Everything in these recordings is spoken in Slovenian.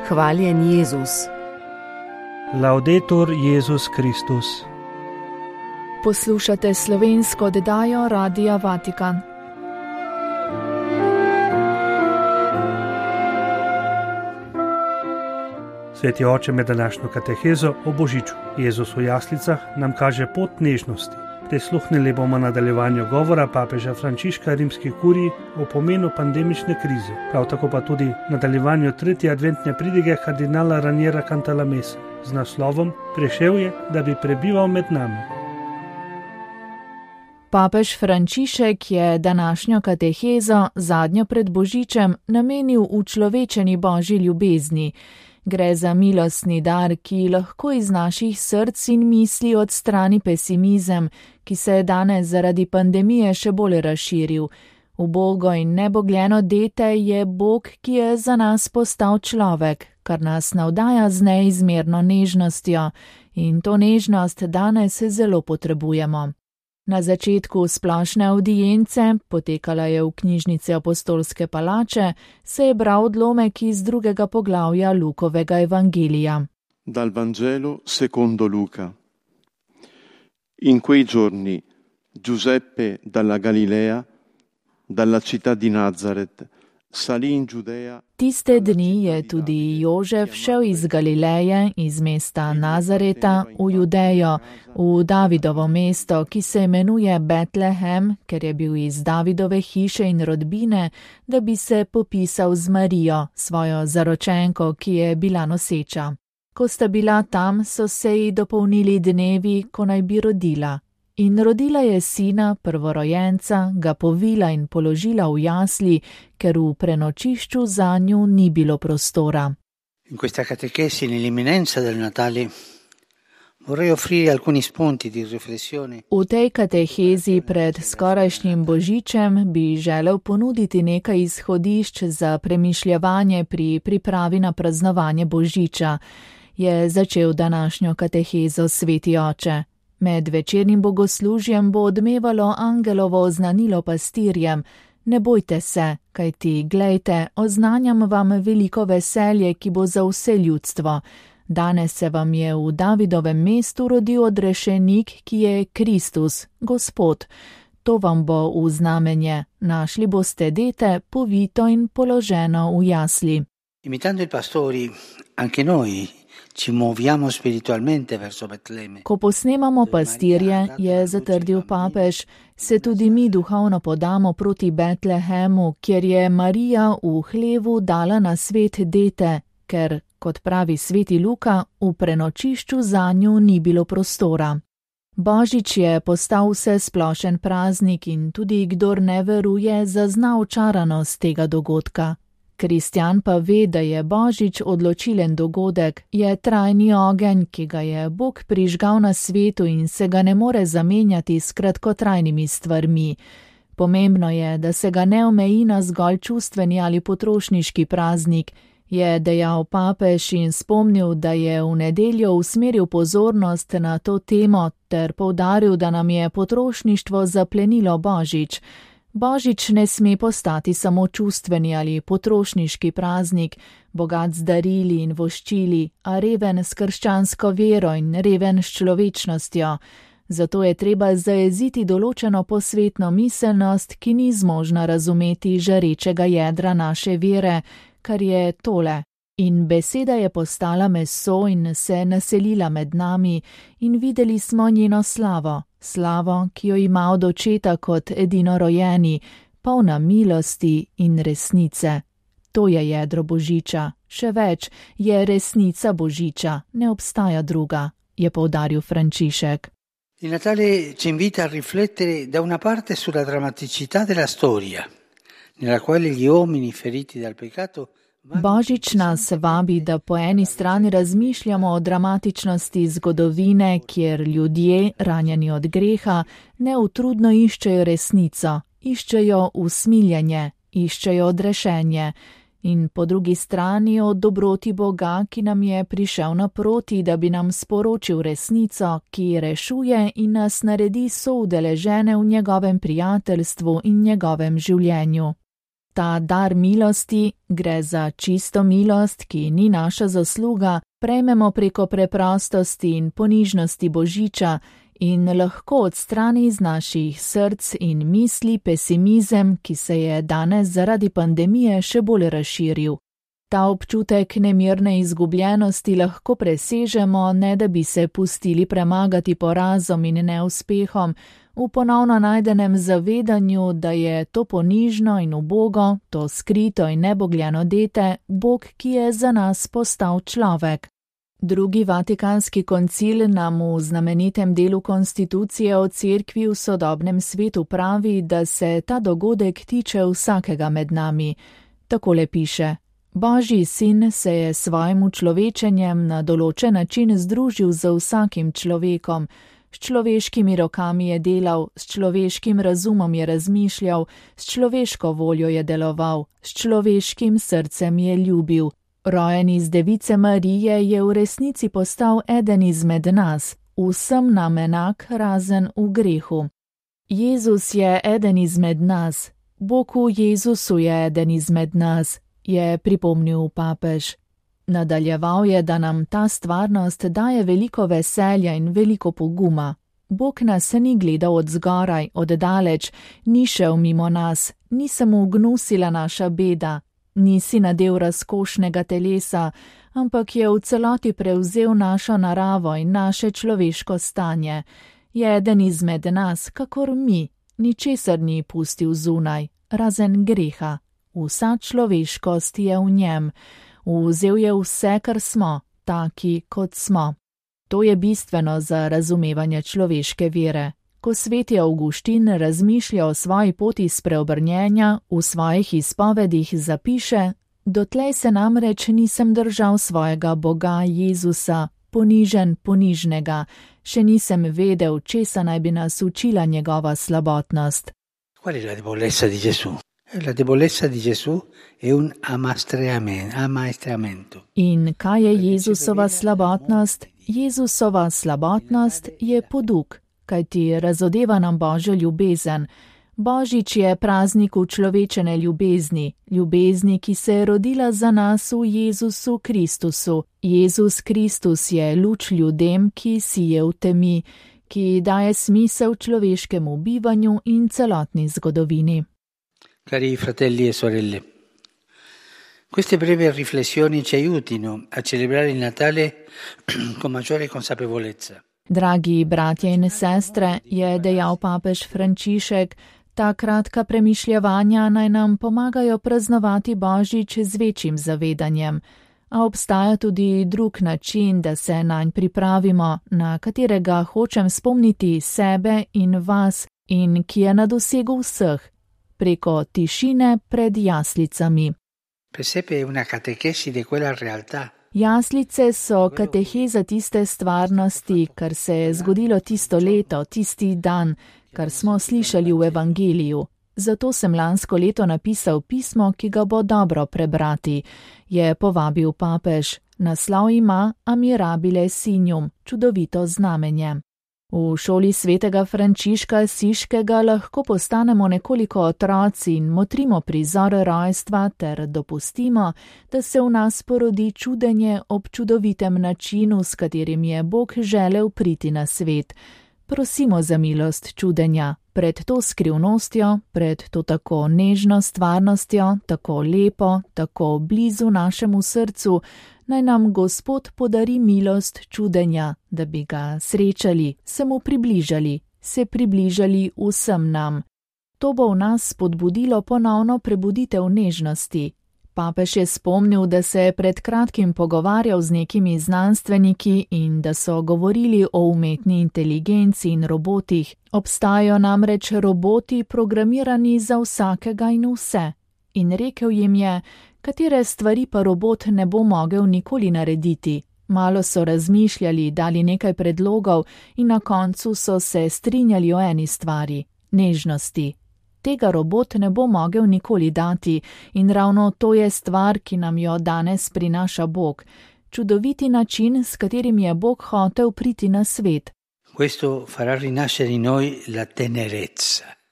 Hvaljen Jezus. Laudetur Jezus Kristus. Poslušate slovensko oddajo Radia Vatikan. Sveti oče, med današnjo katehezo o Božiču Jezus v jaslicah nam kaže pot nežnosti. Prisluhnili bomo nadaljevanju govora papeža Frančiška rimski kuriji o pomenu pandemične krize, prav tako pa tudi nadaljevanju tretje adventne pridige kardinala Raniera Cantalamessa z naslovom Prišel je, da bi prebival med nami. Papež Frančišek je današnjo katehezo, zadnjo pred Božičem, namenil učlovečeni Božji ljubezni. Gre za milostni dar, ki lahko iz naših src in misli odstrani pesimizem, ki se je danes zaradi pandemije še bolj razširil. Ubogo in nebogljeno dete je Bog, ki je za nas postal človek, kar nas navdaja z neizmerno nežnostjo, in to nežnost danes zelo potrebujemo. Na začetku splošne avdience, potekala je v knjižnici Apostolske palače, se je bral odlomek iz 2. poglavja Lukovega evangelija. Dal Vangelo secondo Luca. In quei giorni Giuseppe dalla Galilea, dalla città di Nazaret, salì in Giudea. Tiste dni je tudi Jožef šel iz Galileje, iz mesta Nazareta, v Judejo, v Davidovo mesto, ki se imenuje Betlehem, ker je bil iz Davidove hiše in rodbine, da bi se popisal z Marijo, svojo zaročenko, ki je bila noseča. Ko sta bila tam, so se ji dopolnili dnevi, ko naj bi rodila. In rodila je sina, prvorojenca, ga povila in položila v jasli, ker v prenočišču zanju ni bilo prostora. In questa catechesi nell'imminenza del Natale vorrei offrire alcuni spunti di riflessione. V tej katehezi pred skorajšnjim Božičem bi želel ponuditi nekaj izhodišč za premišljevanje pri pripravi na praznovanje Božiča, je začel današnjo katehezo sveti oče. Med večernim bogoslužjem bo odmevalo angelovo oznanilo pastirjem: ne bojte se, kajti glejte, oznanjam vam veliko veselje, ki bo za vse ljudstvo. Danes se vam je v Davidovem mestu rodil odrešenik, ki je Kristus, Gospod. To vam bo v znamenje. Našli boste dete, povito in položeno v jasli. Imitando i pastori, anche noi ci muoviamo spiritualmente verso Betlemme. Ko posnemamo pastirje, je zatrdil papež, se tudi mi duhovno podamo proti Betlehemu, kjer je Marija v hlevu dala na svet dete, ker, kot pravi sveti Luka, v prenočišču zanju ni bilo prostora. Božič je postal vse splošen praznik in tudi kdor ne veruje, zazna očaranost tega dogodka. Kristjan pa ve, da je Božič odločilen dogodek, je trajni ogenj, ki ga je Bog prižgal na svetu in se ga ne more zamenjati s kratkotrajnimi stvarmi. Pomembno je, da se ga ne omeji na zgolj čustveni ali potrošniški praznik, je dejal papež in spomnil, da je v nedeljo usmeril pozornost na to temo ter poudaril, da nam je potrošništvo zaplenilo Božič. Božič ne sme postati samo čustveni ali potrošniški praznik, bogat z darili in voščili, a reven s krščansko vero in reven s človečnostjo. Zato je treba zajeziti določeno posvetno miselnost, ki ni zmožna razumeti žarečega jedra naše vere, kar je tole. In beseda je postala meso in se naselila med nami in videli smo njeno slavo. Slavo, ki jo ima od očeta kot edinorojeni, polna milosti in resnice. To je jedro Božiča. Še več, je resnica Božiča, ne obstaja druga, je poudaril Frančišek. Il Natale ci invita a riflettere da una parte sulla drammaticità della storia, nella quale gli uomini feriti dal peccato. Božič nas vabi, da po eni strani razmišljamo o dramatičnosti zgodovine, kjer ljudje, ranjeni od greha, neutrudno iščejo resnico, iščejo usmiljenje, iščejo odrešenje. In po drugi strani o dobroti Boga, ki nam je prišel naproti, da bi nam sporočil resnico, ki rešuje in nas naredi soudeležene v njegovem prijateljstvu in njegovem življenju. Ta dar milosti, gre za čisto milost, ki ni naša zasluga, prejmemo preko preprostosti in ponižnosti Božiča in lahko odstrani iz naših src in misli pesimizem, ki se je danes zaradi pandemije še bolj razširil. Ta občutek nemirne izgubljenosti lahko presežemo, ne da bi se pustili premagati porazom in neuspehom, v ponovno najdenem zavedanju, da je to ponižno in ubogo, to skrito in nebogljeno dete, Bog, ki je za nas postal človek. Drugi Vatikanski koncil nam v znamenitem delu konstitucije o cerkvi v sodobnem svetu pravi, da se ta dogodek tiče vsakega med nami. Takole piše: Božji sin se je s svojim učlovečenjem na določen način združil z vsakim človekom, s človeškimi rokami je delal, s človeškim razumom je razmišljal, s človeško voljo je deloval, s človeškim srcem je ljubil. Rojen iz Device Marije je v resnici postal eden izmed nas, vsem nam enak, razen v grehu. Jezus je eden izmed nas, Bog v Jezusu je eden izmed nas, je pripomnil papež. Nadaljeval je, da nam ta stvarnost daje veliko veselja in veliko poguma. Bog nas ni gledal od zgoraj, od daleč, ni šel mimo nas, ni se mu gnusila naša beda, nisi nadel razkošnega telesa, ampak je v celoti prevzel našo naravo in naše človeško stanje. Je eden izmed nas, kakor mi, ničesar ni pustil zunaj, razen greha. Vsa človeškost je v njem. Vzel je vse, kar smo, taki, kot smo. To je bistveno za razumevanje človeške vere. Ko sveti Avguštin razmišlja o svoji poti spreobrnjenja, v svojih izpovedih zapiše: Dotlej se namreč nisem držal svojega Boga Jezusa, ponižen ponižnega, še nisem vedel, česa naj bi nas učila njegova slabotnost. Qual è la debolezza di Gesù? La debolezza di Gesù è un ammaestramento. In kaj je Jezusova slabotnost? Jezusova slabotnost je poduk, kajti razodeva nam Božjo ljubezen. Božič je praznik učlovečene ljubezni, ljubezni, ki se je rodila za nas v Jezusu Kristusu. Jezus Kristus je luč ljudem, ki sije v temi, ki daje smisel človeškemu bivanju in celotni zgodovini. Cari fratelli e sorelle, queste brevi riflessioni ci aiutino a celebrare il Natale con maggiore consapevolezza. Dragi bratje in sestre, je dejal papež Frančišek, ta kratka premišljevanja naj nam pomagajo praznovati Božič z večjim zavedanjem. A obstaja tudi drug način, da se nanj pripravimo, na katerega hočem spomniti sebe in vas in ki je na dosegu vseh. Preko tišine pred jaslicami. Jaslice so kateheza tiste stvarnosti, kar se je zgodilo tisto leto, tisti dan, kar smo slišali v evangeliju. Zato sem lansko leto napisal pismo, ki ga bo dobro prebrati, je povabil papež. Naslov ima Amirabile Signum, čudovito znamenje. V šoli svetega Frančiška Siškega lahko postanemo nekoliko otroci in motrimo prizor rojstva ter dopustimo, da se v nas porodi čudenje ob čudovitem načinu, s katerim je Bog želel priti na svet. Prosimo za milost čudenja, pred to skrivnostjo, pred to tako nežno stvarnostjo, tako lepo, tako blizu našemu srcu, naj nam Gospod podari milost čudenja, da bi ga srečali, se mu približali, se približali vsem nam. To bo v nas spodbudilo ponovno prebuditev nežnosti. Papež je spomnil, da se je pred kratkim pogovarjal z nekimi znanstveniki in da so govorili o umetni inteligenci in robotih. Obstajajo namreč roboti programirani za vsakega in vse. In rekel jim je, katere stvari pa robot ne bo mogel nikoli narediti. Malo so razmišljali, dali nekaj predlogov in na koncu so se strinjali o eni stvari – nežnosti. Tega robot ne bo mogel nikoli dati in ravno to je stvar, ki nam jo danes prinaša Bog. Čudoviti način, s katerim je Bog hotel priti na svet. Questo farà rinascere in noi la tenerezza.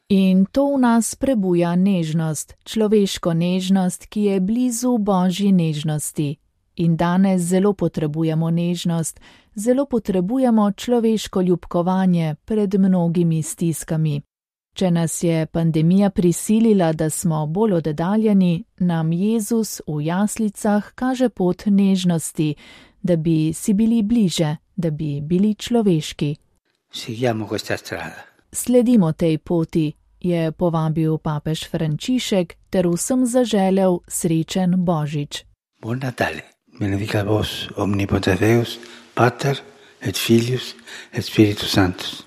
In to v nas prebuja nežnost, človeško nežnost, ki je blizu Božji nežnosti. In danes zelo potrebujemo nežnost, zelo potrebujemo človeško ljubkovanje pred mnogimi stiskami. Če nas je pandemija prisilila, da smo bolj oddaljeni, nam Jezus v jaslicah kaže pot nežnosti, da bi si bili bliže, da bi bili človeški. Sledimo tej poti, je povabil papež Frančišek ter vsem zaželel srečen Božič. Buon Natale, benedicat vos omnipotens Deus, Pater et Filius et Spiritus Sanctus.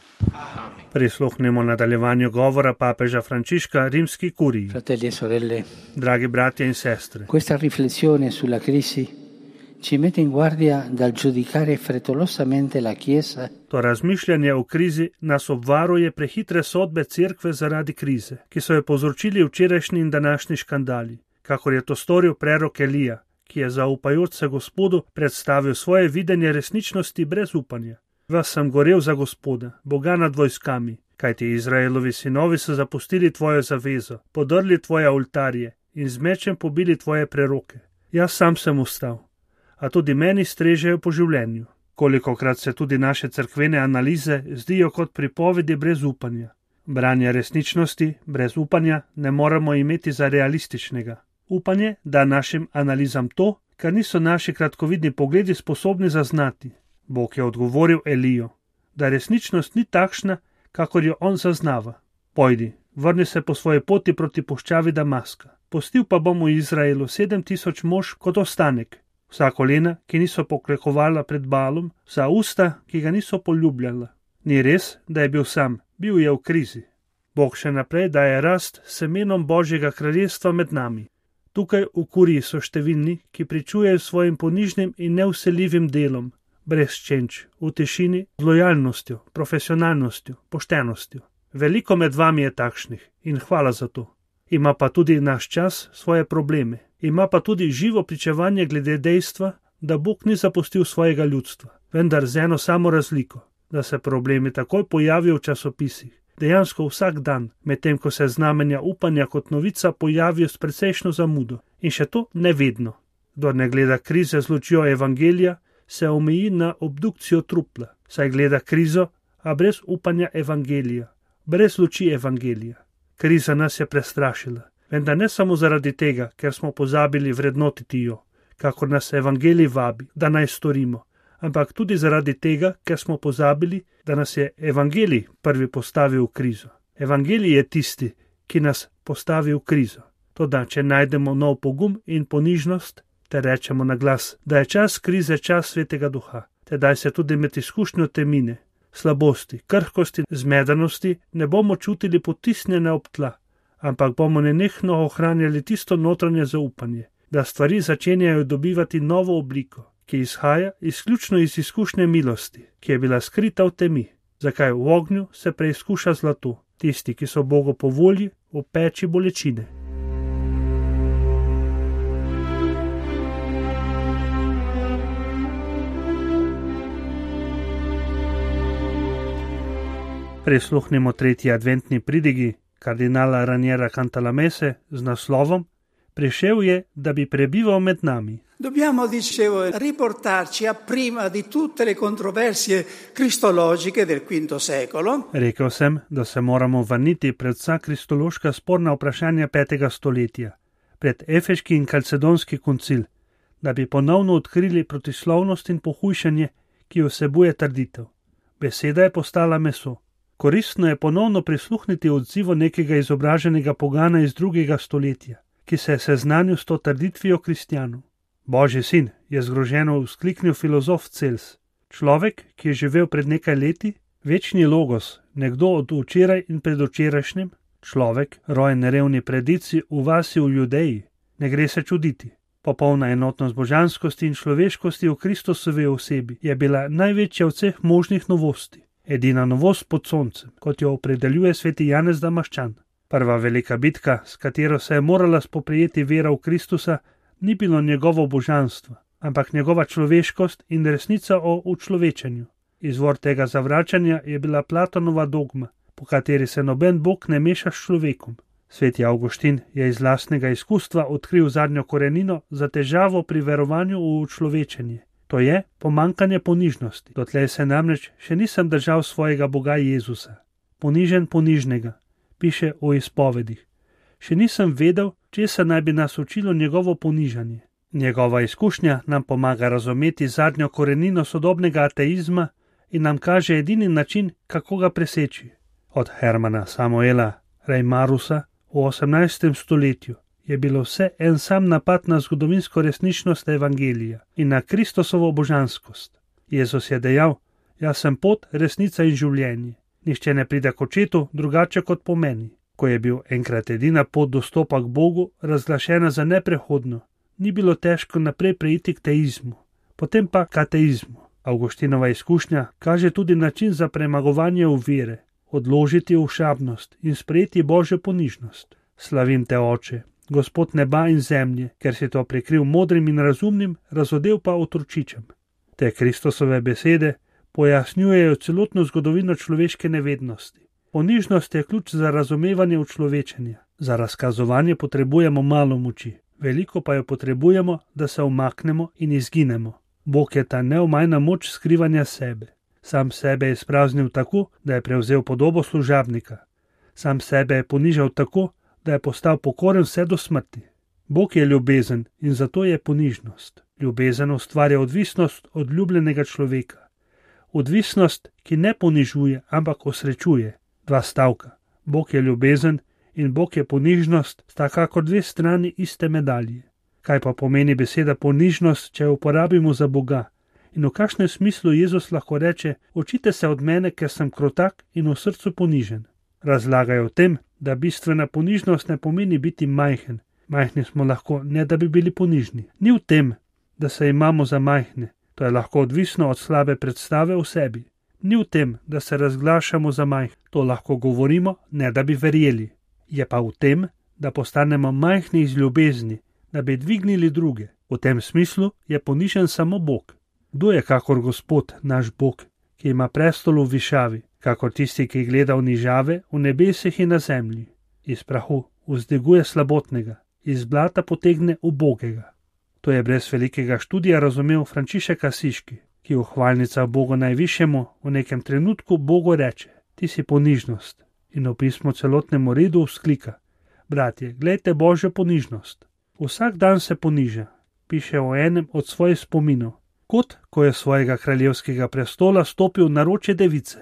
Prisluhnimo nadaljevanju govora papeža Frančiška rimski kuriji. Fratelli e sorelle, Dragi bratje in sestre, questa riflessione sulla crisi ci mette in guardia dal giudicare frettolosamente la Chiesa. to razmišljanje o krizi nas obvaruje prehitre sodbe cerkve zaradi krize, ki so jo povzročili včerajšnji in današnji škandali, kakor je to storil prerok Elija, ki je zaupajoč se Gospodu predstavil svoje videnje resničnosti brez upanja. Vas sem gorel za Gospoda, Boga nad vojskami, kajti Izraelovi sinovi so zapustili tvojo zavezo, podrli tvoje oltarje in z mečem pobili tvoje preroke. Jaz sam sem ustal, a tudi meni strežejo po življenju. Kolikokrat se tudi naše cerkvene analize zdijo kot pripovedi brez upanja. Branje resničnosti brez upanja ne moremo imeti za realističnega. Upanje da našim analizam to, kar niso naši kratkovidni pogledi sposobni zaznati. Bog je odgovoril Eliju, da resničnost ni takšna, kakor jo on zaznava. Pojdi, vrni se po svoji poti proti puščavi Damaska. Pustil pa bom v Izraelu 7000 mož kot ostanek. Vsa kolena, ki niso poklekovala pred Baalom, vsa usta, ki ga niso poljubljala. Ni res, da je bil sam, bil je v krizi. Bog še naprej daje rast semenom Božjega kraljestva med nami. Tukaj v kuriji so številni, ki pričujejo svojim ponižnim in nevseljivim delom, brez čenč, v tišini, z lojalnostjo, profesionalnostjo, poštenostjo. Veliko med vami je takšnih in hvala za to. Ima pa tudi naš čas svoje probleme. Ima pa tudi živo pričevanje glede dejstva, da Bog ni zapustil svojega ljudstva, vendar z eno samo razliko, da se problemi takoj pojavijo v časopisih, dejansko vsak dan, medtem ko se znamenja upanja kot novica pojavijo s precejšno zamudo. In še to ne vedno. Kdor ne gleda krize z lučjo evangelija, se omeji na obdukcijo trupla, saj gleda krizo, a brez upanja evangelija, brez luči evangelija. Kriza nas je prestrašila, vendar ne samo zaradi tega, ker smo pozabili vrednotiti jo, kakor nas evangelij vabi, da naj storimo, ampak tudi zaradi tega, ker smo pozabili, da nas je evangelij prvi postavil v krizo. Evangelij je tisti, ki nas postavi v krizo. Toda, če najdemo nov pogum in ponižnost, te rečemo na glas, da je čas krize čas Svetega Duha, tedaj se tudi med izkušnjo temine, slabosti, krhkosti, zmedenosti ne bomo čutili potisnjene ob tla, ampak bomo nenehno ohranjali tisto notranje zaupanje, da stvari začenjajo dobivati novo obliko, ki izhaja izključno iz izkušnje milosti, ki je bila skrita v temi. Zakaj v ognju se preizkuša zlato, tisti, ki so Bogu po volji, v peči bolečine. Prisluhnimo tretji adventni pridigi kardinala Raniera Cantalamesse z naslovom Prišel je, da bi prebival med nami. Dobbiamo, dicevo, riportarci a prima di tutte le controversie cristologiche del V secolo. Rekel sem, da se moramo vrniti pred vsa kristološka sporna vprašanja 5. stoletja, pred Efeški in Kalcedonski koncil, da bi ponovno odkrili protislovnost in pohujšanje, ki vsebuje trditev. Beseda je postala meso. Koristno je ponovno prisluhniti odzivu nekega izobraženega pogana iz 2. stoletja, ki se je seznanil s to trditvijo kristjanov. Božji sin, je zgroženo vzkliknil filozof Cels. Človek, ki je živel pred nekaj leti, večni logos, nekdo od včeraj in predvčerajšnjem, človek, rojen revni predici v vasi v Judeji, ne gre se čuditi. Popolna enotnost božanskosti in človeškosti v Kristusovi osebi je bila največja od vseh možnih novosti. Edina novost pod soncem, kot jo opredeljuje sveti Janez Damaščan. Prva velika bitka, s katero se je morala spoprijeti vera v Kristusa, ni bilo njegovo božanstvo, ampak njegova človeškost in resnica o učlovečenju. Izvor tega zavračanja je bila Platonova dogma, po kateri se noben Bog ne meša s človekom. Sveti Avguštin je iz lastnega izkustva odkril zadnjo korenino za težavo pri verovanju v človečenje. To je pomanjkanje ponižnosti. Dotlej se namreč še nisem držal svojega Boga Jezusa. Ponižen ponižnega, piše o izpovedih. Še nisem vedel, česa naj bi nas učilo njegovo ponižanje. Njegova izkušnja nam pomaga razumeti zadnjo korenino sodobnega ateizma in nam kaže edini način, kako ga preseči. Od Hermana Samuela Reimarusa v 18. stoletju je bilo vse en sam napad na zgodovinsko resničnost Evangelija in na Kristosovo božanskost. Jezus je dejal: "Jaz sem pot, resnica in življenje. Nihče ne pride k očetu drugače kot po meni." Ko je bil enkrat edina pot dostopa k Bogu razglašena za neprehodno, ni bilo težko naprej preiti k teizmu, potem pa k ateizmu. Avguštinova izkušnja kaže tudi način za premagovanje ovire, odložiti ošabnost in sprejeti Božjo ponižnost. Slavim te, Oče, Gospod neba in zemlje, ker si to prekril modrim in razumnim, razodel pa otročičem. Te Kristosove besede pojasnjujejo celotno zgodovino človeške nevednosti. Ponižnost je ključ za razumevanje učlovečenja. Za razkazovanje potrebujemo malo moči, veliko pa jo potrebujemo, da se umaknemo in izginemo. Bog je ta neomajna moč skrivanja sebe. Sam sebe je izpraznil tako, da je prevzel podobo služabnika. Sam sebe je ponižal tako, da je postal pokoren vse do smrti. Bog je ljubezen in zato je ponižnost. Ljubezen ustvarja odvisnost od ljubljenega človeka. Odvisnost, ki ne ponižuje, ampak osrečuje. 2 stavka. Bog je ljubezen in Bog je ponižnost, sta kakor 2 strani iste medalje. Kaj pa pomeni beseda ponižnost, če jo uporabimo za Boga? In v kakšnem smislu Jezus lahko reče: "Učite se od mene, ker sem krotak in v srcu ponižen"? Razlagajo o tem, da bistvena ponižnost ne pomeni biti majhen. Majhni smo lahko, ne da bi bili ponižni. Ni v tem, da se imamo za majhne. To je lahko odvisno od slabe predstave o sebi. Ni v tem, da se razglašamo za majhne. To lahko govorimo, ne da bi verjeli. Je pa v tem, da postanemo majhni iz ljubezni, da bi dvignili druge. V tem smislu je ponižen samo Bog. Kdo je kakor Gospod, naš Bog, ki ima prestol v višavi, kakor tisti, ki gleda v nižave, v nebesih in na zemlji. Iz prahu vzdiguje slabotnega, iz blata potegne ubogega. To je brez velikega študija razumel Frančišek Asiški, ki v hvalnicah Bogu najvišjemu v nekem trenutku Bogu reče: "Ti si ponižnost." In v pismu celotnemu redu vzklika: "Bratje, glejte Božjo ponižnost." Vsak dan se poniža, piše v enem od svojih spominov, kot ko je svojega kraljevskega prestola stopil na naročje device.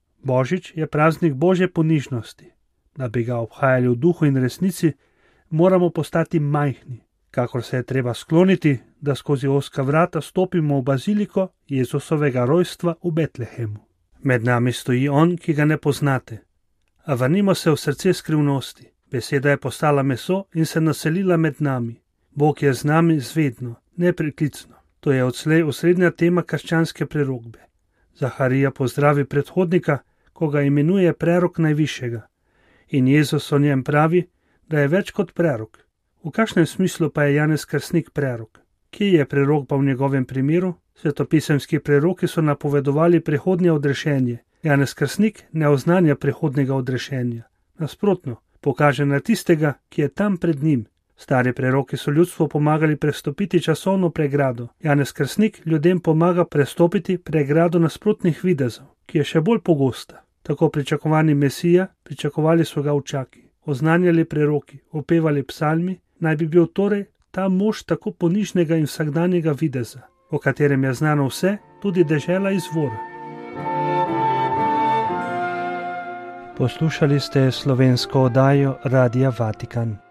Božič je praznik Božje ponižnosti. Da bi ga obhajali v duhu in resnici, moramo postati majhni, kakor se je treba skloniti, da skozi ozka vrata stopimo v baziliko Jezusovega rojstva v Betlehemu. Med nami stoji on, ki ga ne poznate. A vrnimo se v srce skrivnosti. Beseda je postala meso in se naselila med nami. Bog je z nami zvedno, nepreklicno. To je odslej osrednja tema krščanske prerokbe. Zaharija pozdravi predhodnika, ko ga imenuje prerok najvišjega. In Jezus o njem pravi, da je več kot prerok. V kakšnem smislu pa je Janez Krstnik prerok? Kje je prerokba v njegovem primeru? Svetopisemski preroki so napovedovali prihodnje odrešenje. Janez Krstnik ne oznanja prihodnega odrešenja. Nasprotno, pokaže na tistega, ki je tam pred njim. Stari preroki so ljudstvu pomagali prestopiti časovno pregrado. Janez Krstnik ljudem pomaga prestopiti pregrado nasprotnih videzov, ki je še bolj pogosta. Tako pričakovani Mesija, pričakovali so ga učaki, oznanjali preroki, opevali psalmi, naj bi bil torej ta mož tako ponižnega in vsakdanjega videza, o katerem je znano vse, tudi dežela izvora. Poslušali ste slovensko oddajo Radia Vatikan.